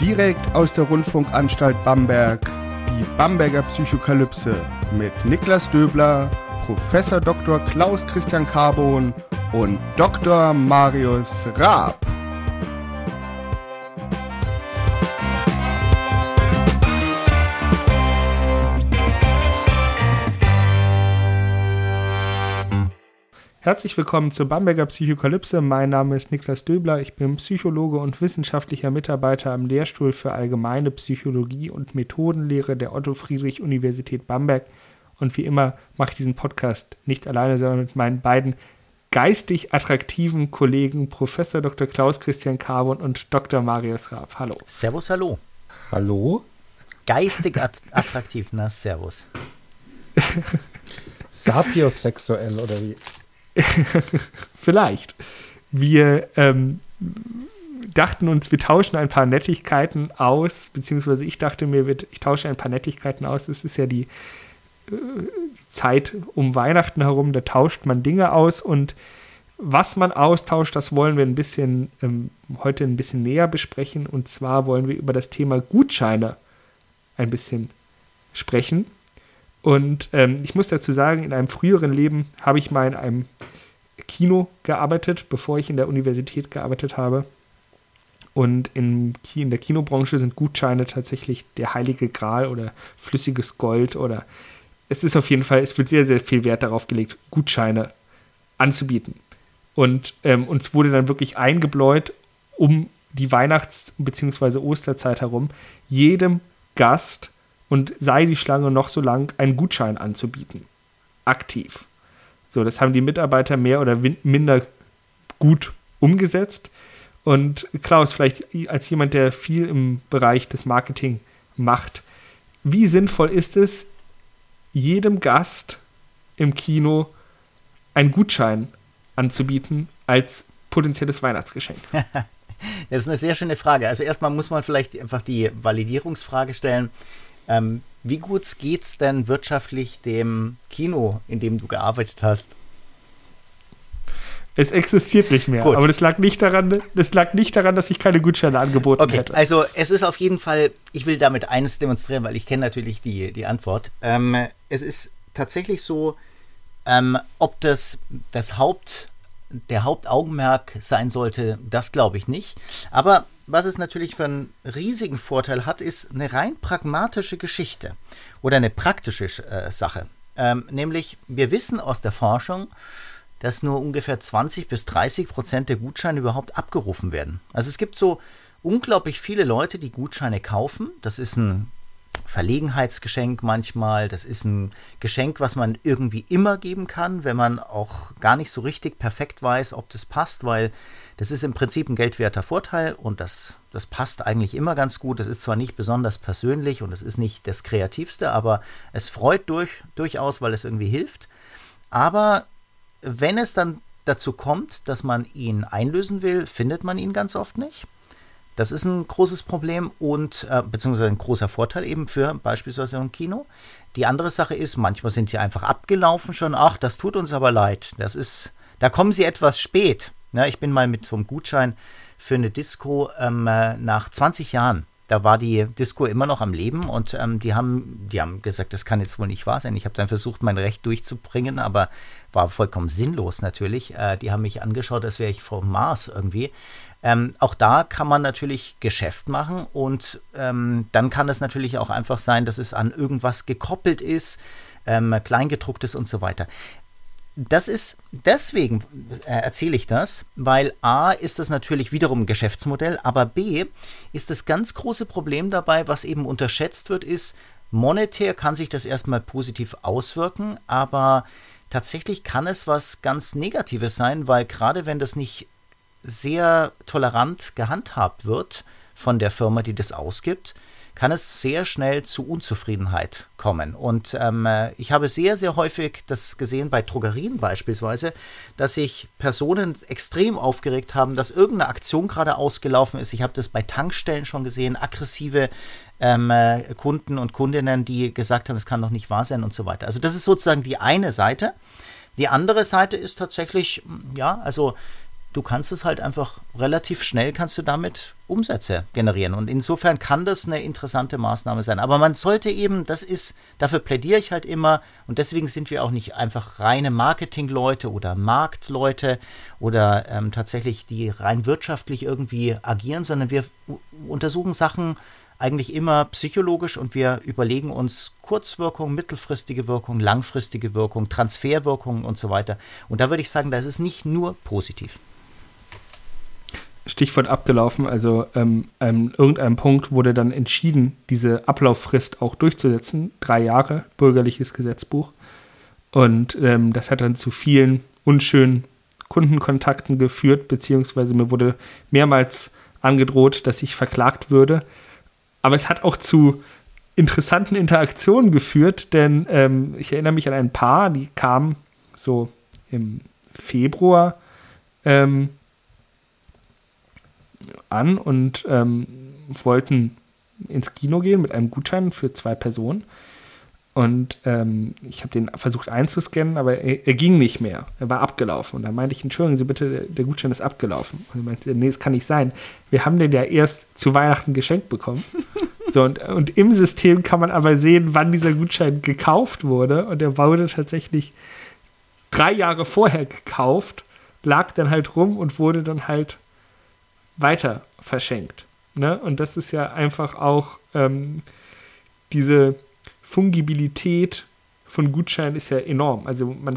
Direkt aus der Rundfunkanstalt Bamberg, die Bamberger Psychokalypse mit Niklas Döbler, Professor Dr. Klaus Christian Carbon und Dr. Marius Raab. Herzlich willkommen zur Bamberger Psychokalypse. Mein Name ist Niklas Döbler. Ich bin Psychologe und wissenschaftlicher Mitarbeiter am Lehrstuhl für Allgemeine Psychologie und Methodenlehre der Otto-Friedrich-Universität Bamberg. Und wie immer mache ich diesen Podcast nicht alleine, sondern mit meinen beiden geistig attraktiven Kollegen Professor Dr. Klaus Christian Carbon und Dr. Marius Raab. Hallo. Servus, hallo. Hallo? Geistig attraktiv, na servus. Sapiosexuell oder wie? Vielleicht. Wir dachten uns, wir tauschen ein paar Nettigkeiten aus, beziehungsweise ich dachte mir, ich tausche ein paar Nettigkeiten aus. Es ist ja die Zeit um Weihnachten herum, da tauscht man Dinge aus und was man austauscht, das wollen wir heute ein bisschen näher besprechen, und zwar wollen wir über das Thema Gutscheine ein bisschen sprechen. Und ich muss dazu sagen, in einem früheren Leben habe ich mal in einem Kino gearbeitet, bevor ich in der Universität gearbeitet habe. Und in der Kinobranche sind Gutscheine tatsächlich der heilige Gral oder flüssiges Gold, oder es ist auf jeden Fall, es wird sehr, sehr viel Wert darauf gelegt, Gutscheine anzubieten. Und uns wurde dann wirklich eingebläut, um die Weihnachts- bzw. Osterzeit herum, jedem Gast, und sei die Schlange noch so lang, einen Gutschein anzubieten. Aktiv. So, das haben die Mitarbeiter mehr oder minder gut umgesetzt. Und Klaus, vielleicht als jemand, der viel im Bereich des Marketing macht, wie sinnvoll ist es, jedem Gast im Kino einen Gutschein anzubieten als potenzielles Weihnachtsgeschenk? Das ist eine sehr schöne Frage. Also erstmal muss man vielleicht einfach die Validierungsfrage stellen. Wie gut geht's denn wirtschaftlich dem Kino, in dem du gearbeitet hast? Es existiert nicht mehr, gut. Aber das lag nicht daran, dass ich keine Gutscheine angeboten hätte. Also es ist auf jeden Fall, ich will damit eines demonstrieren, weil ich kenne natürlich die Antwort. Es ist tatsächlich so, ob der Hauptaugenmerk sein sollte, das glaube ich nicht. Aber was es natürlich für einen riesigen Vorteil hat, ist eine rein pragmatische Geschichte oder eine praktische Sache. Nämlich, wir wissen aus der Forschung, dass nur ungefähr 20-30% der Gutscheine überhaupt abgerufen werden. Also es gibt so unglaublich viele Leute, die Gutscheine kaufen. Das ist ein Verlegenheitsgeschenk manchmal. Das ist ein Geschenk, was man irgendwie immer geben kann, wenn man auch gar nicht so richtig perfekt weiß, ob das passt, weil das ist im Prinzip ein geldwerter Vorteil und das passt eigentlich immer ganz gut. Das ist zwar nicht besonders persönlich und es ist nicht das Kreativste, aber es freut durchaus, weil es irgendwie hilft. Aber wenn es dann dazu kommt, dass man ihn einlösen will, findet man ihn ganz oft nicht. Das ist ein großes Problem und beziehungsweise ein großer Vorteil eben für beispielsweise ein Kino. Die andere Sache ist, manchmal sind sie einfach abgelaufen schon. Ach, das tut uns aber leid. Da kommen sie etwas spät. Ja, ich bin mal mit so einem Gutschein für eine Disco nach 20 Jahren. Da war die Disco immer noch am Leben und die haben gesagt, das kann jetzt wohl nicht wahr sein. Ich habe dann versucht, mein Recht durchzubringen, aber war vollkommen sinnlos natürlich. Die haben mich angeschaut, als wäre ich vom Mars irgendwie. Auch da kann man natürlich Geschäft machen und dann kann es natürlich auch einfach sein, dass es an irgendwas gekoppelt ist, Kleingedrucktes und so weiter. Deswegen erzähle ich das, weil A, ist das natürlich wiederum ein Geschäftsmodell, aber B, ist das ganz große Problem dabei, was eben unterschätzt wird, ist, monetär kann sich das erstmal positiv auswirken, aber tatsächlich kann es was ganz Negatives sein, weil gerade wenn das nicht sehr tolerant gehandhabt wird von der Firma, die das ausgibt, kann es sehr schnell zu Unzufriedenheit kommen. Und ich habe sehr, sehr häufig das gesehen bei Drogerien beispielsweise, dass sich Personen extrem aufgeregt haben, dass irgendeine Aktion gerade ausgelaufen ist. Ich habe das bei Tankstellen schon gesehen, aggressive Kunden und Kundinnen, die gesagt haben, es kann doch nicht wahr sein und so weiter. Also das ist sozusagen die eine Seite. Die andere Seite ist tatsächlich, ja, also du kannst es halt einfach relativ schnell, kannst du damit Umsätze generieren. Und insofern kann das eine interessante Maßnahme sein. Aber man sollte eben, dafür plädiere ich halt immer, und deswegen sind wir auch nicht einfach reine Marketingleute oder Marktleute oder tatsächlich, die rein wirtschaftlich irgendwie agieren, sondern wir untersuchen Sachen eigentlich immer psychologisch und wir überlegen uns Kurzwirkung, mittelfristige Wirkung, langfristige Wirkung, Transferwirkungen und so weiter. Und da würde ich sagen, das ist nicht nur positiv. Stichwort abgelaufen, also an irgendeinem Punkt wurde dann entschieden, diese Ablauffrist auch durchzusetzen. 3 Jahre, bürgerliches Gesetzbuch. Und das hat dann zu vielen unschönen Kundenkontakten geführt, beziehungsweise mir wurde mehrmals angedroht, dass ich verklagt würde. Aber es hat auch zu interessanten Interaktionen geführt, denn ich erinnere mich an ein Paar, die kamen so im Februar an und wollten ins Kino gehen mit einem Gutschein für 2 Personen. Und ich habe den versucht einzuscannen, aber er ging nicht mehr. Er war abgelaufen. Und dann meinte ich, entschuldigen Sie bitte, der Gutschein ist abgelaufen. Und er meinte, nee, das kann nicht sein. Wir haben den ja erst zu Weihnachten geschenkt bekommen. So, und im System kann man aber sehen, wann dieser Gutschein gekauft wurde. Und der wurde tatsächlich 3 Jahre vorher gekauft, lag dann halt rum und wurde dann halt weiter verschenkt. Ne? Und das ist ja einfach auch diese Fungibilität von Gutscheinen ist ja enorm. Also man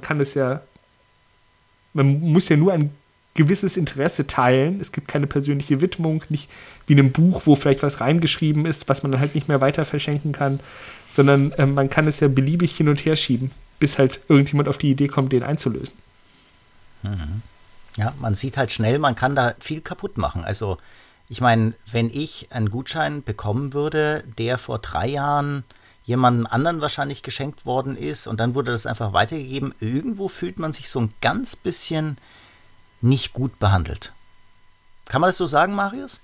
muss ja nur ein gewisses Interesse teilen. Es gibt keine persönliche Widmung, nicht wie in einem Buch, wo vielleicht was reingeschrieben ist, was man dann halt nicht mehr weiter verschenken kann, sondern man kann es ja beliebig hin und her schieben, bis halt irgendjemand auf die Idee kommt, den einzulösen. Mhm. Ja, man sieht halt schnell, man kann da viel kaputt machen. Also ich meine, wenn ich einen Gutschein bekommen würde, der vor 3 Jahren jemandem anderen wahrscheinlich geschenkt worden ist und dann wurde das einfach weitergegeben, irgendwo fühlt man sich so ein ganz bisschen nicht gut behandelt. Kann man das so sagen, Marius?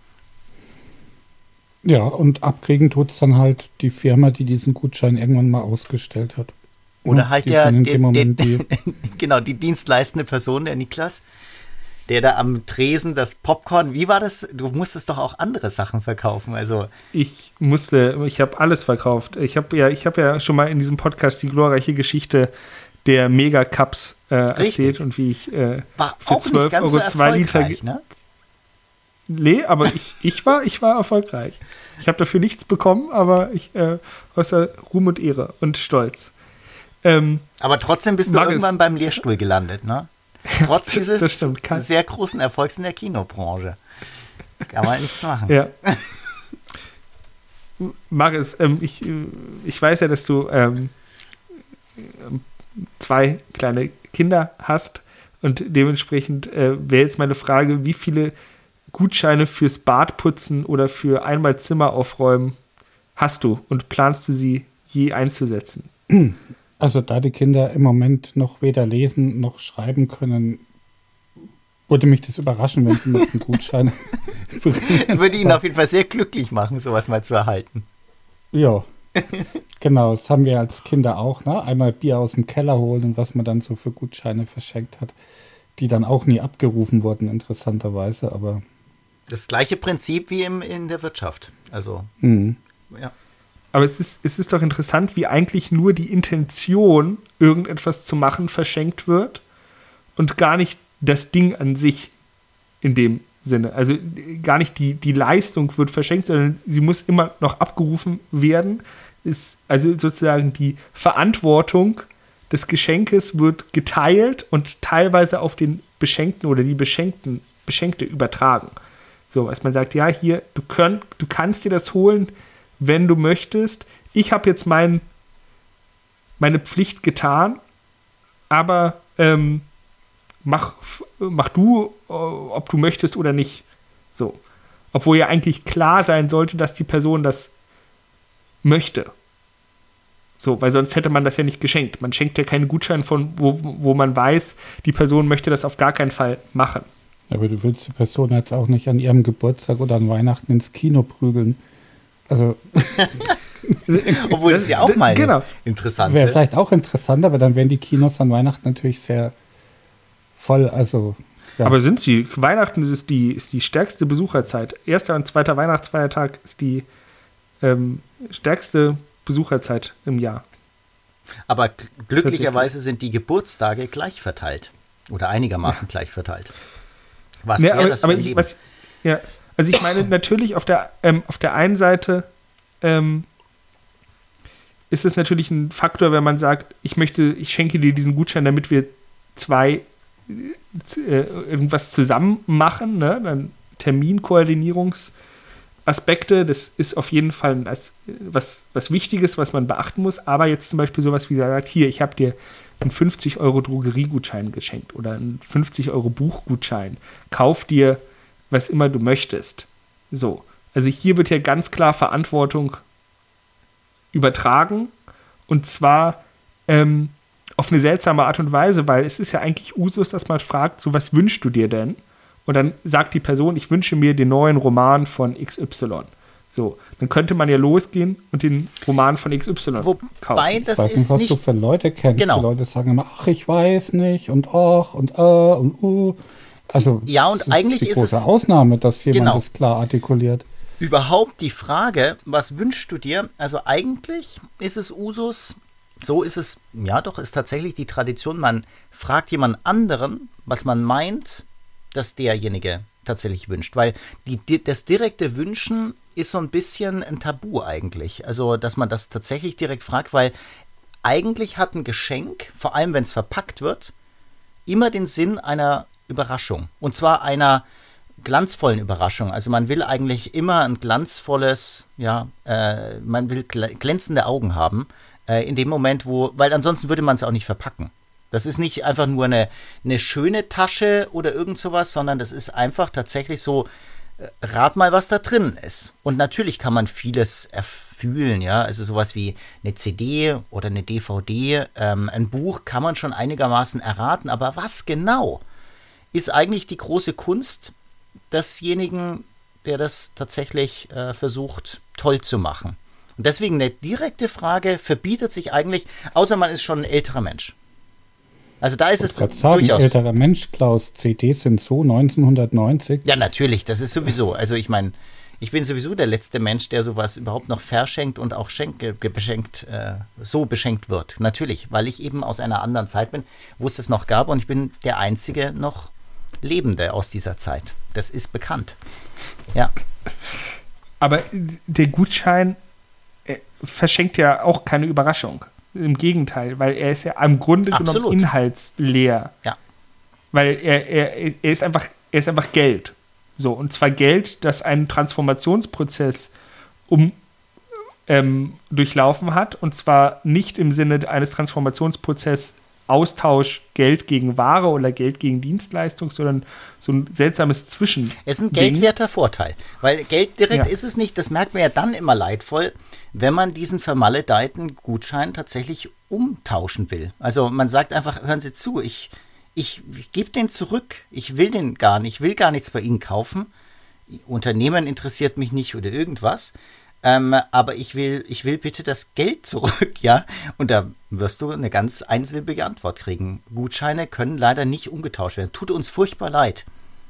Ja, und abkriegen tut es dann halt die Firma, die diesen Gutschein irgendwann mal ausgestellt hat. Oder halt die die dienstleistende Person, der Niklas, der da am Tresen das Popcorn, wie war das? Du musstest doch auch andere Sachen verkaufen, also. Ich habe alles verkauft. Ich habe ja schon mal in diesem Podcast die glorreiche Geschichte der Mega-Cups erzählt und wie ich war für auch 12 nicht ganz Euro so 2 Liter. ne? Nee, aber ich war erfolgreich. Ich habe dafür nichts bekommen, aber außer Ruhm und Ehre und Stolz. Aber trotzdem bist du irgendwann beim Lehrstuhl gelandet, ne? Trotz dieses sehr großen Erfolgs in der Kinobranche. Kann man nichts machen. Ja. Marius, ich weiß ja, dass du 2 kleine Kinder hast und dementsprechend wäre jetzt meine Frage, wie viele Gutscheine fürs Badputzen oder für einmal Zimmer aufräumen hast du und planst du sie je einzusetzen? Also da die Kinder im Moment noch weder lesen noch schreiben können, würde mich das überraschen, wenn sie mir jetzt einen Gutschein bringen. Es würde ihn auf jeden Fall sehr glücklich machen, sowas mal zu erhalten. Ja, genau, das haben wir als Kinder auch, ne? Einmal Bier aus dem Keller holen und was man dann so für Gutscheine verschenkt hat, die dann auch nie abgerufen wurden, interessanterweise, aber das gleiche Prinzip wie in der Wirtschaft. Also, ja. Aber es ist doch interessant, wie eigentlich nur die Intention, irgendetwas zu machen, verschenkt wird und gar nicht das Ding an sich in dem Sinne. Also gar nicht die Leistung wird verschenkt, sondern sie muss immer noch abgerufen werden. Ist also sozusagen die Verantwortung des Geschenkes wird geteilt und teilweise auf den Beschenkten oder die Beschenkte übertragen. So, als man sagt, ja, hier, du kannst dir das holen, wenn du möchtest. Ich habe jetzt meine Pflicht getan, aber mach du, ob du möchtest oder nicht. So. Obwohl ja eigentlich klar sein sollte, dass die Person das möchte. So, weil sonst hätte man das ja nicht geschenkt. Man schenkt ja keinen Gutschein von, wo man weiß, die Person möchte das auf gar keinen Fall machen. Aber du willst die Person jetzt auch nicht an ihrem Geburtstag oder an Weihnachten ins Kino prügeln. Also. Obwohl das ja auch mal interessant wäre. Vielleicht auch interessant, aber dann wären die Kinos an Weihnachten natürlich sehr voll. Also Ja. Aber sind sie? Weihnachten ist die stärkste Besucherzeit. Erster und zweiter Weihnachtsfeiertag ist die stärkste Besucherzeit im Jahr. Aber glücklicherweise sind die Geburtstage gleich verteilt. Oder einigermaßen gleich verteilt. Was wäre das für ein Leben? Also ich meine, natürlich auf der einen Seite ist es natürlich ein Faktor, wenn man sagt, ich schenke dir diesen Gutschein, damit wir irgendwas zusammen machen, ne? Dann Terminkoordinierungsaspekte, das ist auf jeden Fall was Wichtiges, was man beachten muss. Aber jetzt zum Beispiel sowas wie sagt, hier, ich habe dir einen 50 € Drogeriegutschein geschenkt oder einen 50 € Buchgutschein. Kauf dir, was immer du möchtest. So. Also hier wird ja ganz klar Verantwortung übertragen. Und zwar auf eine seltsame Art und Weise, weil es ist ja eigentlich Usus, dass man fragt, so was wünschst du dir denn? Und dann sagt die Person, ich wünsche mir den neuen Roman von XY. So, dann könnte man ja losgehen und den Roman von XY kaufen. Das ich weiß nicht, was du für Leute kennst. Genau. Die Leute sagen immer, ach, ich weiß nicht und ach und Also ja, und eigentlich ist die große Ausnahme, dass jemand das klar artikuliert. Überhaupt die Frage, was wünschst du dir? Also eigentlich ist es Usus, so ist es, ja doch, ist tatsächlich die Tradition, man fragt jemand anderen, was man meint, dass derjenige tatsächlich wünscht. Weil das direkte Wünschen ist so ein bisschen ein Tabu eigentlich. Also, dass man das tatsächlich direkt fragt, weil eigentlich hat ein Geschenk, vor allem wenn es verpackt wird, immer den Sinn einer Überraschung. Und zwar einer glanzvollen Überraschung. Also man will eigentlich immer ein glanzvolles, man will glänzende Augen haben in dem Moment, weil ansonsten würde man es auch nicht verpacken. Das ist nicht einfach nur eine schöne Tasche oder irgend sowas, sondern das ist einfach tatsächlich so, rat mal, was da drin ist. Und natürlich kann man vieles erfühlen, ja, also sowas wie eine CD oder eine DVD, ein Buch kann man schon einigermaßen erraten, aber was genau ist eigentlich die große Kunst desjenigen, der das tatsächlich versucht, toll zu machen. Und deswegen eine direkte Frage verbietet sich eigentlich, außer man ist schon ein älterer Mensch. Also da ist es durchaus. Älterer Mensch, Klaus, CDs sind so 1990. Ja, natürlich, das ist sowieso. Also ich meine, ich bin sowieso der letzte Mensch, der sowas überhaupt noch verschenkt und auch so beschenkt wird. Natürlich, weil ich eben aus einer anderen Zeit bin, wo es das noch gab und ich bin der einzige noch Lebende aus dieser Zeit. Das ist bekannt. Ja. Aber der Gutschein verschenkt ja auch keine Überraschung. Im Gegenteil, weil er ist ja im Grunde genommen inhaltsleer. Ja. Weil er ist einfach Geld. So, und zwar Geld, das einen Transformationsprozess durchlaufen hat. Und zwar nicht im Sinne eines Transformationsprozesses Austausch Geld gegen Ware oder Geld gegen Dienstleistung, sondern so ein seltsames Zwischending. Es ist ein geldwerter Vorteil, weil Geld direkt ist es nicht, das merkt man ja dann immer leidvoll, wenn man diesen vermaledeiten Gutschein tatsächlich umtauschen will. Also man sagt einfach, hören Sie zu, ich gebe den zurück, ich will den gar nicht, ich will gar nichts bei Ihnen kaufen, Unternehmen interessiert mich nicht oder irgendwas, aber ich will bitte das Geld zurück, ja. Und da wirst du eine ganz einsilbige Antwort kriegen. Gutscheine können leider nicht umgetauscht werden. Tut uns furchtbar leid.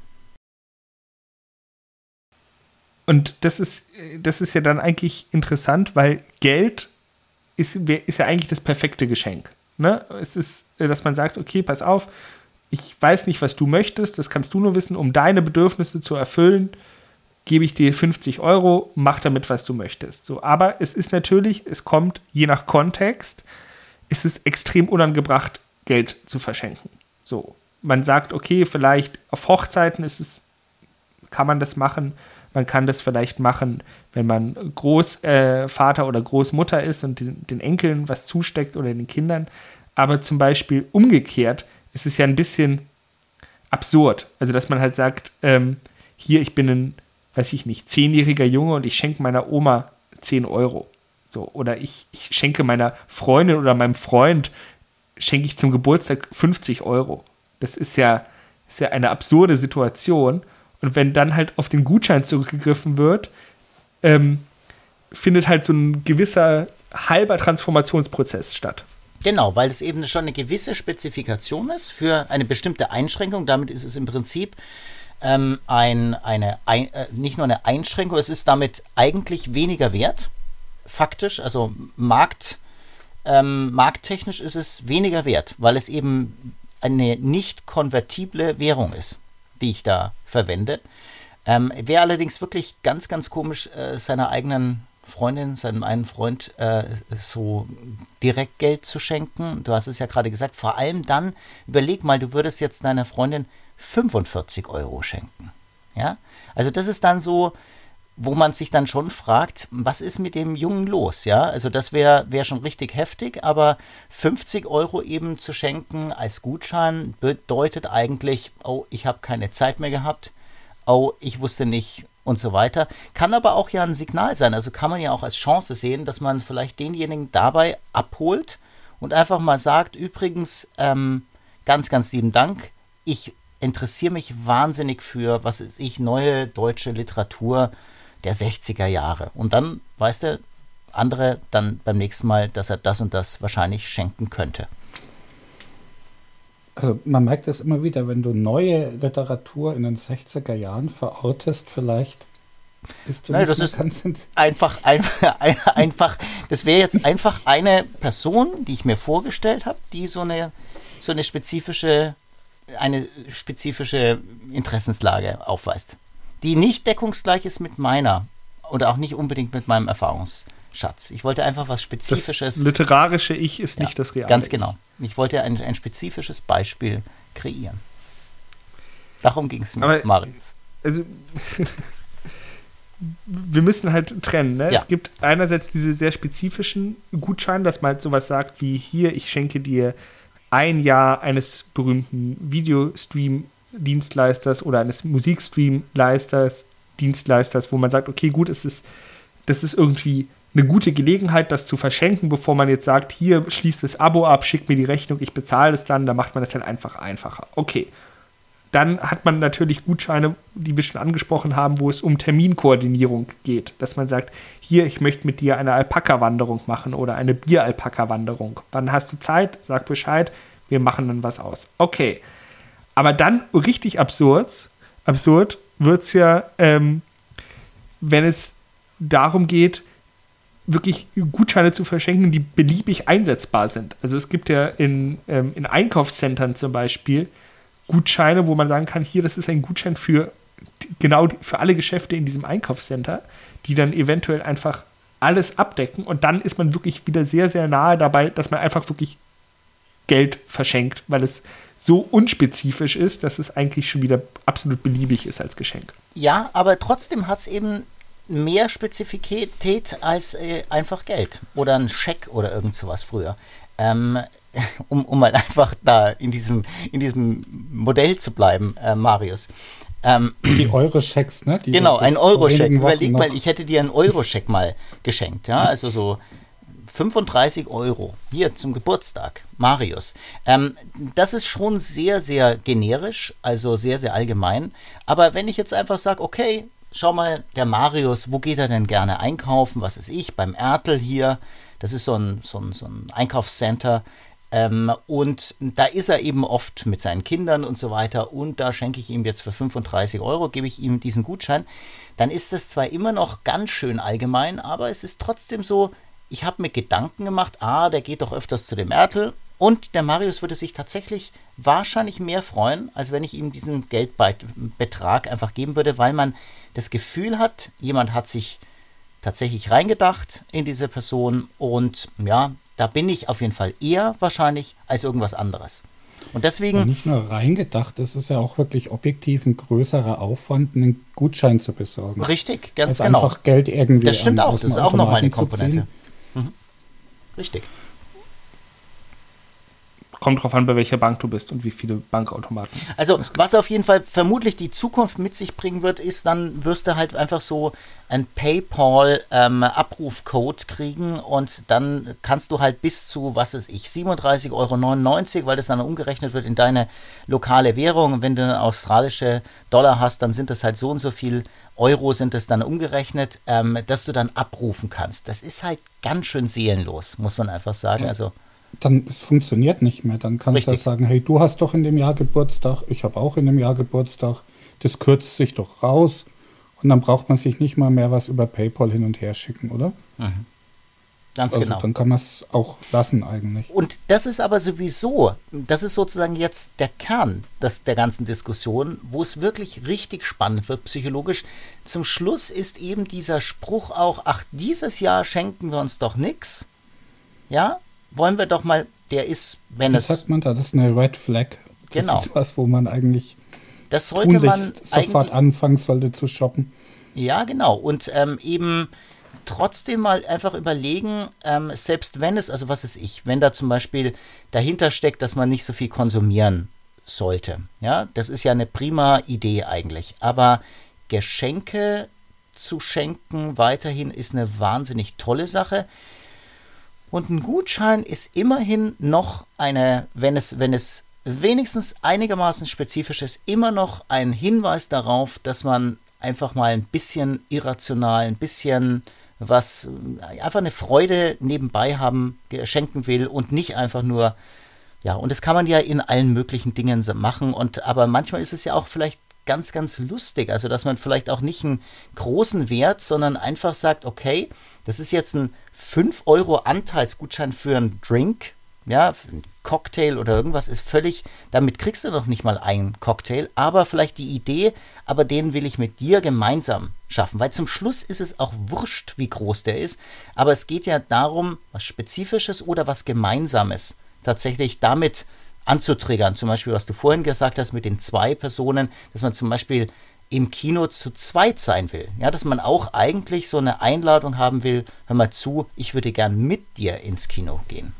Und das ist ja dann eigentlich interessant, weil Geld ist ja eigentlich das perfekte Geschenk. Ne? Es ist, dass man sagt, okay, pass auf, ich weiß nicht, was du möchtest, das kannst du nur wissen, um deine Bedürfnisse zu erfüllen, gebe ich dir 50 €, mach damit, was du möchtest. So, aber es ist natürlich, es kommt, je nach Kontext, ist es extrem unangebracht, Geld zu verschenken. So, man sagt, okay, vielleicht auf Hochzeiten kann man das machen. Man kann das vielleicht machen, wenn man Großvater oder Großmutter ist und den Enkeln was zusteckt oder den Kindern. Aber zum Beispiel umgekehrt ist es ja ein bisschen absurd. Also, dass man halt sagt, hier, ich bin ein, weiß ich nicht, 10-jähriger Junge und ich schenke meiner Oma 10 €. So, oder ich schenke meiner Freundin oder meinem Freund, schenke ich zum Geburtstag 50 €. Das ist ja eine absurde Situation. Und wenn dann halt auf den Gutschein zurückgegriffen wird, findet halt so ein gewisser halber Transformationsprozess statt. Genau, weil es eben schon eine gewisse Spezifikation ist für eine bestimmte Einschränkung. Damit ist es im Prinzip nicht nur eine Einschränkung, es ist damit eigentlich weniger wert, faktisch, also markttechnisch ist es weniger wert, weil es eben eine nicht konvertible Währung ist, die ich da verwende. Wäre allerdings wirklich ganz, ganz komisch, seiner eigenen Freundin, seinem einen Freund so direkt Geld zu schenken. Du hast es ja gerade gesagt, vor allem dann, überleg mal, du würdest jetzt deiner Freundin 45 € schenken. Ja? Also das ist dann so, wo man sich dann schon fragt, was ist mit dem Jungen los? Ja? Also das wär schon richtig heftig, aber 50 € eben zu schenken als Gutschein bedeutet eigentlich, oh, ich habe keine Zeit mehr gehabt, oh, ich wusste nicht und so weiter. Kann aber auch ja ein Signal sein, also kann man ja auch als Chance sehen, dass man vielleicht denjenigen dabei abholt und einfach mal sagt, übrigens, ganz, ganz lieben Dank, ich interessiere mich wahnsinnig für, was weiß ich, neue deutsche Literatur der 60er Jahre. Und dann weiß der andere dann beim nächsten Mal, dass er das und das wahrscheinlich schenken könnte. Also man merkt es immer wieder, wenn du neue Literatur in den 60er Jahren verortest, vielleicht bist du Nein, das ist einfach, das wäre jetzt einfach eine Person, die ich mir vorgestellt habe, die so eine spezifische Interessenslage aufweist, die nicht deckungsgleich ist mit meiner oder auch nicht unbedingt mit meinem Erfahrungsschatz. Ich wollte einfach was Spezifisches. Das literarische Ich ist nicht das reale Ganz genau. Ich wollte ein spezifisches Beispiel kreieren. Darum ging es mir, Marius. Also, wir müssen halt trennen. Ne? Ja. Es gibt einerseits diese sehr spezifischen Gutscheine, dass man halt sowas sagt wie hier, ich schenke dir ein Jahr eines berühmten Videostream-Dienstleisters oder eines Musikstream-Dienstleisters, wo man sagt, okay, gut, das ist irgendwie eine gute Gelegenheit, das zu verschenken, bevor man jetzt sagt, hier, schließt das Abo ab, schickt mir die Rechnung, ich bezahle es dann macht man das halt einfach einfacher. Okay. Dann hat man natürlich Gutscheine, die wir schon angesprochen haben, wo es um Terminkoordinierung geht. Dass man sagt, hier, ich möchte mit dir eine Alpaka-Wanderung machen oder eine Bier-Alpaka-Wanderung. Wann hast du Zeit? Sag Bescheid, wir machen dann was aus. Okay. Aber dann richtig absurd wird es ja, wenn es darum geht, wirklich Gutscheine zu verschenken, die beliebig einsetzbar sind. Also es gibt ja in Einkaufszentren zum Beispiel Gutscheine, wo man sagen kann, hier, das ist ein Gutschein für alle Geschäfte in diesem Einkaufscenter, die dann eventuell einfach alles abdecken und dann ist man wirklich wieder sehr, sehr nahe dabei, dass man einfach wirklich Geld verschenkt, weil es so unspezifisch ist, dass es eigentlich schon wieder absolut beliebig ist als Geschenk. Ja, aber trotzdem hat es eben mehr Spezifität als einfach Geld oder ein Scheck oder irgend sowas früher. Um mal einfach da in diesem Modell zu bleiben, Marius. Die Euro-Schecks, ne? Genau, ein Euro-Scheck. Überleg mal, ich hätte dir einen Euro-Scheck mal geschenkt, ja, also so 35 € hier zum Geburtstag, Marius. Das ist schon sehr, sehr generisch, also sehr, sehr allgemein. Aber wenn ich jetzt einfach sage, okay, schau mal, der Marius, wo geht er denn gerne einkaufen? Was ist ich? Beim Ertel hier. Das ist so ein Einkaufscenter. Und da ist er eben oft mit seinen Kindern und so weiter. Und da schenke ich ihm jetzt für 35 €, gebe ich ihm diesen Gutschein. Dann ist das zwar immer noch ganz schön allgemein, aber es ist trotzdem so, ich habe mir Gedanken gemacht, der geht doch öfters zu dem Ertel. Und der Marius würde sich tatsächlich wahrscheinlich mehr freuen, als wenn ich ihm diesen Geldbetrag einfach geben würde, weil man das Gefühl hat, jemand hat sich tatsächlich reingedacht in diese Person und ja, da bin ich auf jeden Fall eher wahrscheinlich als irgendwas anderes. Und deswegen. Ja, nicht nur reingedacht, es ist ja auch wirklich objektiv ein größerer Aufwand, einen Gutschein zu besorgen. Richtig, ganz also genau. Einfach Geld irgendwie. Das stimmt auch, das ist auch nochmal eine Komponente. Richtig. Kommt drauf an, bei welcher Bank du bist und wie viele Bankautomaten. Also, was auf jeden Fall vermutlich die Zukunft mit sich bringen wird, ist, dann wirst du halt einfach so ein PayPal-Abrufcode kriegen und dann kannst du halt bis zu, 37,99 €, weil das dann umgerechnet wird in deine lokale Währung. Und wenn du eine australische Dollar hast, dann sind das halt so und so viel Euro sind es dann umgerechnet, dass du dann abrufen kannst. Das ist halt ganz schön seelenlos, muss man einfach sagen. Also dann es funktioniert nicht mehr. Dann kannst du ja sagen, hey, du hast doch in dem Jahr Geburtstag, ich habe auch in dem Jahr Geburtstag, das kürzt sich doch raus und dann braucht man sich nicht mal mehr was über PayPal hin und her schicken, oder? Mhm. Ganz genau. Dann kann man es auch lassen eigentlich. Und das ist aber sowieso, das ist sozusagen jetzt der Kern der ganzen Diskussion, wo es wirklich richtig spannend wird psychologisch. Zum Schluss ist eben dieser Spruch auch, ach, dieses Jahr schenken wir uns doch nichts. Ja, wollen wir doch mal, der ist, wenn es... Was sagt man da? Das ist eine Red Flag. Genau. Das ist was, wo man eigentlich das sollte man sofort anfangen sollte zu shoppen. Ja, genau. Und eben trotzdem mal einfach überlegen, selbst wenn es, also was ist wenn da zum Beispiel dahinter steckt, dass man nicht so viel konsumieren sollte. Ja, das ist ja eine prima Idee eigentlich. Aber Geschenke zu schenken weiterhin ist eine wahnsinnig tolle Sache. Und ein Gutschein ist immerhin noch wenn es wenigstens einigermaßen spezifisch ist, immer noch ein Hinweis darauf, dass man einfach mal ein bisschen irrational, ein bisschen einfach eine Freude nebenbei schenken will und nicht einfach nur, ja, und das kann man ja in allen möglichen Dingen machen, aber manchmal ist es ja auch vielleicht ganz, ganz lustig, also dass man vielleicht auch nicht einen großen Wert, sondern einfach sagt, okay, das ist jetzt ein 5 € Anteilsgutschein für einen Drink, ja, für einen Cocktail oder irgendwas ist völlig, damit kriegst du noch nicht mal einen Cocktail, aber vielleicht die Idee, aber den will ich mit dir gemeinsam schaffen, weil zum Schluss ist es auch wurscht, wie groß der ist, aber es geht ja darum, was Spezifisches oder was Gemeinsames tatsächlich damit anzutriggern, zum Beispiel, was du vorhin gesagt hast mit den 2 Personen, dass man zum Beispiel im Kino zu zweit sein will, ja, dass man auch eigentlich so eine Einladung haben will, hör mal zu, ich würde gern mit dir ins Kino gehen.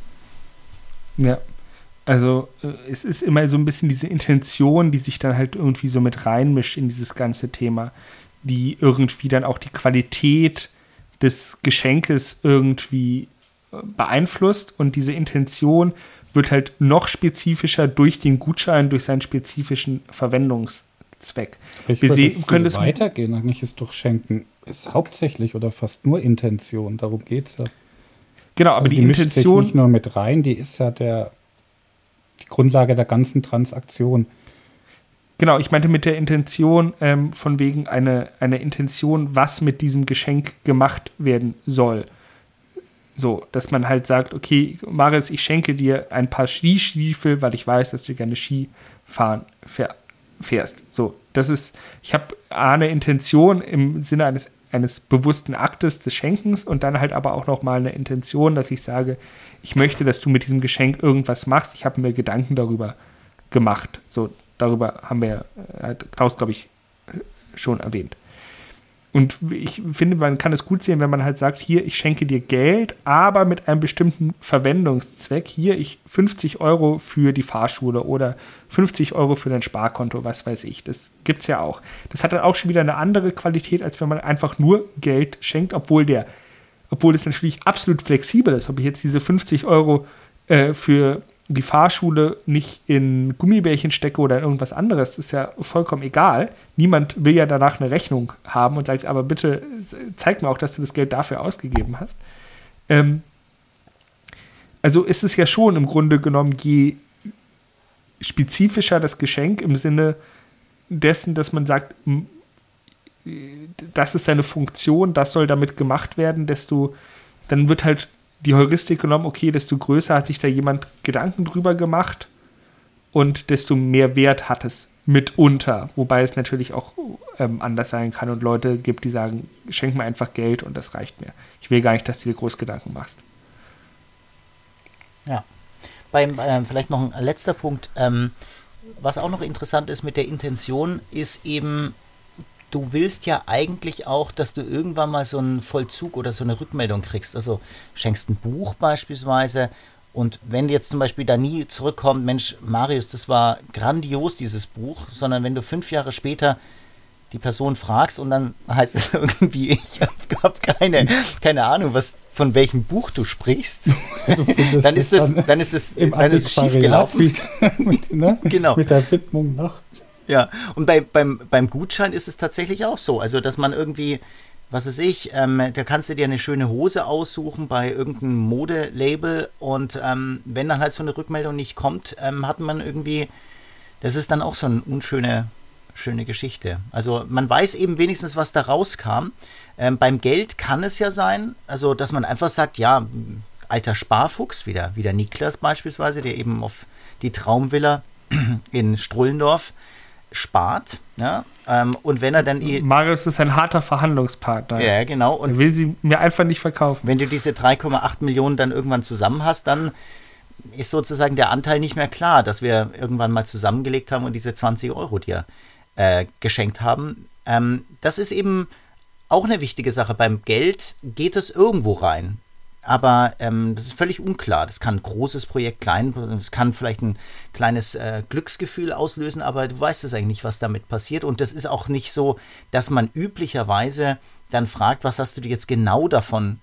Ja, also es ist immer so ein bisschen diese Intention, die sich dann halt irgendwie so mit reinmischt in dieses ganze Thema, die irgendwie dann auch die Qualität des Geschenkes irgendwie beeinflusst und diese Intention wird halt noch spezifischer durch den Gutschein, durch seinen spezifischen Verwendungszweck. Ich würde weitergehen, eigentlich ist doch Schenken ist hauptsächlich oder fast nur Intention, darum geht es ja. Genau, aber also die Intention mischt sich nicht nur mit rein, die ist ja die Grundlage der ganzen Transaktion. Genau, ich meinte mit der Intention, von wegen eine Intention, was mit diesem Geschenk gemacht werden soll. So, dass man halt sagt, okay, Marius, ich schenke dir ein paar Skistiefel, weil ich weiß, dass du gerne Ski fahren fährst. So, ich habe eine Intention im Sinne eines bewussten Aktes des Schenkens und dann halt aber auch nochmal eine Intention, dass ich sage, ich möchte, dass du mit diesem Geschenk irgendwas machst. Ich habe mir Gedanken darüber gemacht. So, darüber haben wir Klaus, glaube ich, schon erwähnt. Und ich finde, man kann es gut sehen, wenn man halt sagt, hier, ich schenke dir Geld, aber mit einem bestimmten Verwendungszweck. Hier, 50 € für die Fahrschule oder 50 € für dein Sparkonto, was weiß ich. Das gibt's ja auch. Das hat dann auch schon wieder eine andere Qualität, als wenn man einfach nur Geld schenkt, obwohl es natürlich absolut flexibel ist. Ob ich jetzt diese 50 € für die Fahrschule nicht in Gummibärchen stecke oder in irgendwas anderes, ist ja vollkommen egal. Niemand will ja danach eine Rechnung haben und sagt, aber bitte zeig mir auch, dass du das Geld dafür ausgegeben hast. Also ist es ja schon im Grunde genommen, je spezifischer das Geschenk im Sinne dessen, dass man sagt, das ist seine Funktion, das soll damit gemacht werden, dann wird halt die Heuristik genommen, okay, desto größer hat sich da jemand Gedanken drüber gemacht und desto mehr Wert hat es mitunter. Wobei es natürlich auch anders sein kann und Leute gibt, die sagen, schenk mir einfach Geld und das reicht mir. Ich will gar nicht, dass du dir groß Gedanken machst. Ja. Vielleicht noch ein letzter Punkt. Was auch noch interessant ist mit der Intention, ist eben, du willst ja eigentlich auch, dass du irgendwann mal so einen Vollzug oder so eine Rückmeldung kriegst. Also schenkst ein Buch beispielsweise und wenn jetzt zum Beispiel da nie zurückkommt, Mensch, Marius, das war grandios, dieses Buch, sondern wenn du 5 Jahre später die Person fragst und dann heißt es irgendwie, ich habe keine Ahnung, von welchem Buch du sprichst, dann ist es schief gelaufen. Genau. Mit der Widmung noch. Ja, und beim Gutschein ist es tatsächlich auch so, also dass man irgendwie was weiß ich, da kannst du dir eine schöne Hose aussuchen bei irgendeinem Modelabel und wenn dann halt so eine Rückmeldung nicht kommt, hat man irgendwie, das ist dann auch so eine schöne Geschichte. Also man weiß eben wenigstens, was da rauskam. Beim Geld kann es ja sein, also dass man einfach sagt, ja, alter Sparfuchs, wie der Niklas beispielsweise, der eben auf die Traumvilla in Strullendorf spart, ja, und wenn er dann Marius ist ein harter Verhandlungspartner. Ja, genau. Und er will sie mir einfach nicht verkaufen. Wenn du diese 3,8 Millionen dann irgendwann zusammen hast, dann ist sozusagen der Anteil nicht mehr klar, dass wir irgendwann mal zusammengelegt haben und diese 20 Euro dir geschenkt haben. Das ist eben auch eine wichtige Sache. Beim Geld geht es irgendwo rein. Aber das ist völlig unklar. Das kann ein großes Projekt, klein, es kann vielleicht ein kleines Glücksgefühl auslösen, aber du weißt es eigentlich nicht, was damit passiert. Und das ist auch nicht so, dass man üblicherweise dann fragt, was hast du dir jetzt genau davon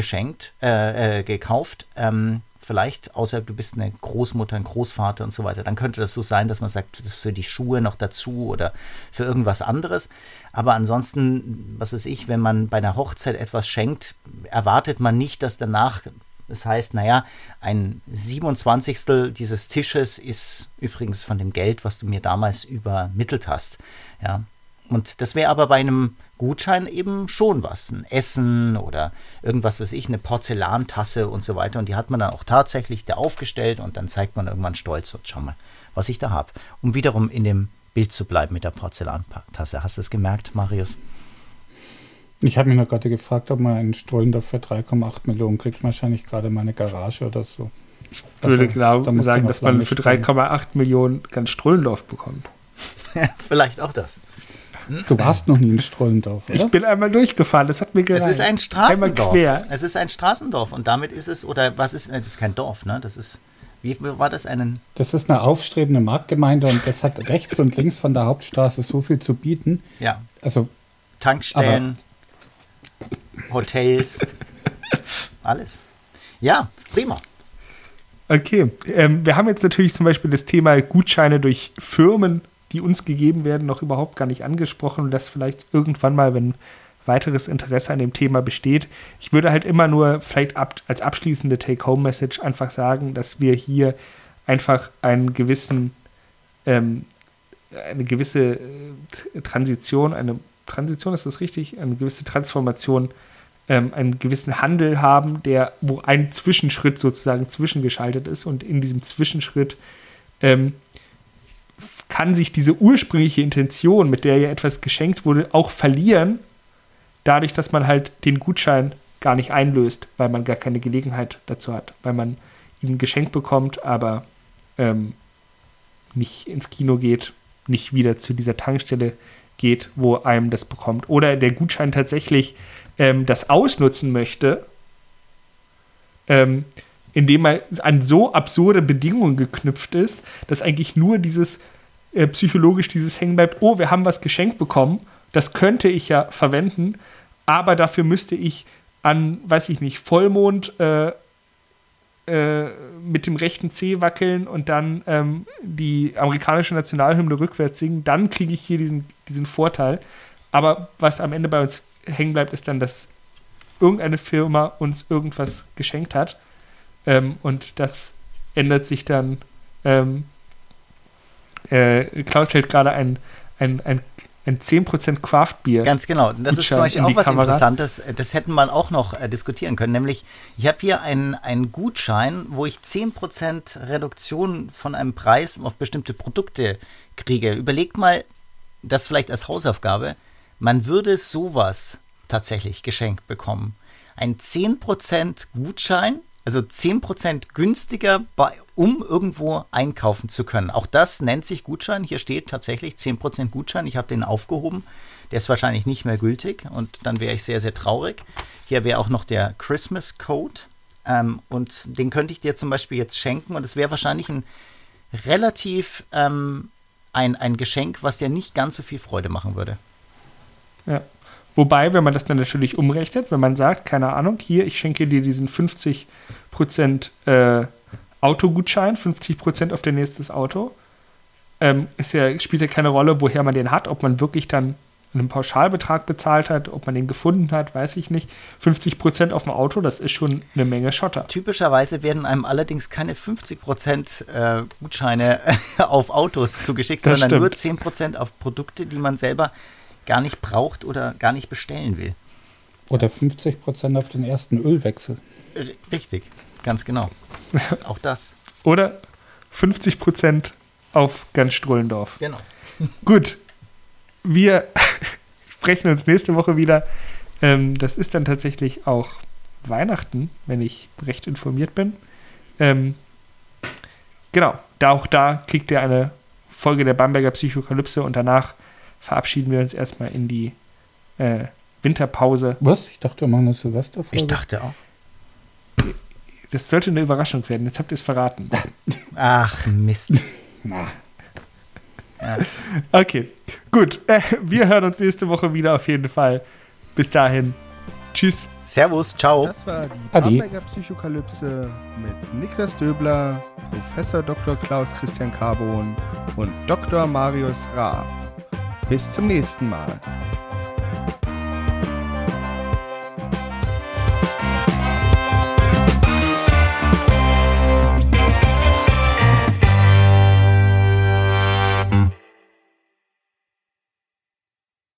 gekauft? Vielleicht, außer du bist eine Großmutter, ein Großvater und so weiter. Dann könnte das so sein, dass man sagt, das ist für die Schuhe noch dazu oder für irgendwas anderes. Aber ansonsten, was weiß ich, wenn man bei einer Hochzeit etwas schenkt, erwartet man nicht, dass danach, das heißt, naja, ein 27. dieses Tisches ist übrigens von dem Geld, was du mir damals übermittelt hast. Ja. Und das wäre aber bei einem Gutschein eben schon was. Ein Essen oder irgendwas, weiß ich, eine Porzellantasse und so weiter. Und die hat man dann auch tatsächlich da aufgestellt und dann zeigt man irgendwann stolz, und schau mal, was ich da habe. Um wiederum in dem Bild zu bleiben mit der Porzellantasse. Hast du es gemerkt, Marius? Ich habe mich noch gerade gefragt, ob man einen Strullendorf für 3,8 Millionen kriegt. Wahrscheinlich gerade mal eine Garage oder so. Ich würde sagen, dass man für 3,8 Millionen ganz Strullendorf bekommt. Vielleicht auch das. Du warst noch nie in Strullendorf, oder? Ich bin einmal durchgefahren, das hat mir gereicht. Es ist ein Straßendorf. Einmal quer. Es ist ein Straßendorf und damit ist es, oder was ist, das ist kein Dorf, ne? Das ist, wie war das Das ist eine aufstrebende Marktgemeinde und das hat rechts und links von der Hauptstraße so viel zu bieten. Ja. Also Tankstellen, Hotels, alles. Ja, prima. Okay, wir haben jetzt natürlich zum Beispiel das Thema Gutscheine durch Firmen, die uns gegeben werden, noch überhaupt gar nicht angesprochen und das vielleicht irgendwann mal, wenn weiteres Interesse an dem Thema besteht. Ich würde halt immer nur vielleicht als abschließende Take-Home-Message einfach sagen, dass wir hier einfach eine gewisse Transition, ist das richtig? Eine gewisse Transformation, einen gewissen Handel haben, wo ein Zwischenschritt sozusagen zwischengeschaltet ist und in diesem Zwischenschritt kann sich diese ursprüngliche Intention, mit der ja etwas geschenkt wurde, auch verlieren, dadurch, dass man halt den Gutschein gar nicht einlöst, weil man gar keine Gelegenheit dazu hat, weil man ihn geschenkt bekommt, aber nicht ins Kino geht, nicht wieder zu dieser Tankstelle geht, wo einem das bekommt. Oder der Gutschein tatsächlich das ausnutzen möchte, indem er an so absurde Bedingungen geknüpft ist, dass eigentlich nur psychologisch dieses hängen bleibt, oh, wir haben was geschenkt bekommen, das könnte ich ja verwenden, aber dafür müsste ich an, weiß ich nicht, Vollmond mit dem rechten Zeh wackeln und dann die amerikanische Nationalhymne rückwärts singen, dann kriege ich hier diesen Vorteil. Aber was am Ende bei uns hängen bleibt, ist dann, dass irgendeine Firma uns irgendwas geschenkt hat. Und das ändert sich dann. Klaus hält gerade ein 10% Craft-Bier. Ganz genau. Das ist zum Beispiel auch was Interessantes. Das hätten wir auch noch diskutieren können. Nämlich, ich habe hier einen Gutschein, wo ich 10% Reduktion von einem Preis auf bestimmte Produkte kriege. Überlegt mal, das vielleicht als Hausaufgabe, man würde sowas tatsächlich geschenkt bekommen. Ein 10% Gutschein, also 10% günstiger, um irgendwo einkaufen zu können. Auch das nennt sich Gutschein. Hier steht tatsächlich 10% Gutschein. Ich habe den aufgehoben. Der ist wahrscheinlich nicht mehr gültig und dann wäre ich sehr, sehr traurig. Hier wäre auch noch der Christmas Code und den könnte ich dir zum Beispiel jetzt schenken und es wäre wahrscheinlich ein relativ ein Geschenk, was dir nicht ganz so viel Freude machen würde. Ja. Wobei, wenn man das dann natürlich umrechnet, wenn man sagt, keine Ahnung, hier, ich schenke dir diesen 50% Autogutschein, 50% auf dein nächstes Auto, spielt ja keine Rolle, woher man den hat, ob man wirklich dann einen Pauschalbetrag bezahlt hat, ob man den gefunden hat, weiß ich nicht. 50% auf dem Auto, das ist schon eine Menge Schotter. Typischerweise werden einem allerdings keine 50% Gutscheine auf Autos zugeschickt, Das sondern nur stimmt. 10% auf Produkte, die man selber gar nicht braucht oder gar nicht bestellen will. Oder 50% auf den ersten Ölwechsel. Richtig, ganz genau. Auch das. Oder 50% auf ganz Strullendorf. Genau. Gut, wir sprechen uns nächste Woche wieder. Das ist dann tatsächlich auch Weihnachten, wenn ich recht informiert bin. Genau, auch da kriegt ihr eine Folge der Bamberger Psychokalypse und danach verabschieden wir uns erstmal in die Winterpause. Was? Ich dachte, wir machen eine Silvesterfolge. Ich dachte auch. Das sollte eine Überraschung werden, jetzt habt ihr es verraten. Ach, Mist. Na, Ja. Okay, gut. Wir hören uns nächste Woche wieder auf jeden Fall. Bis dahin. Tschüss. Servus, ciao. Das war die Adi. Bamberger Psychokalypse mit Niklas Döbler, Professor Dr. Klaus Christian Carbon und Dr. Marius Raab. Bis zum nächsten Mal.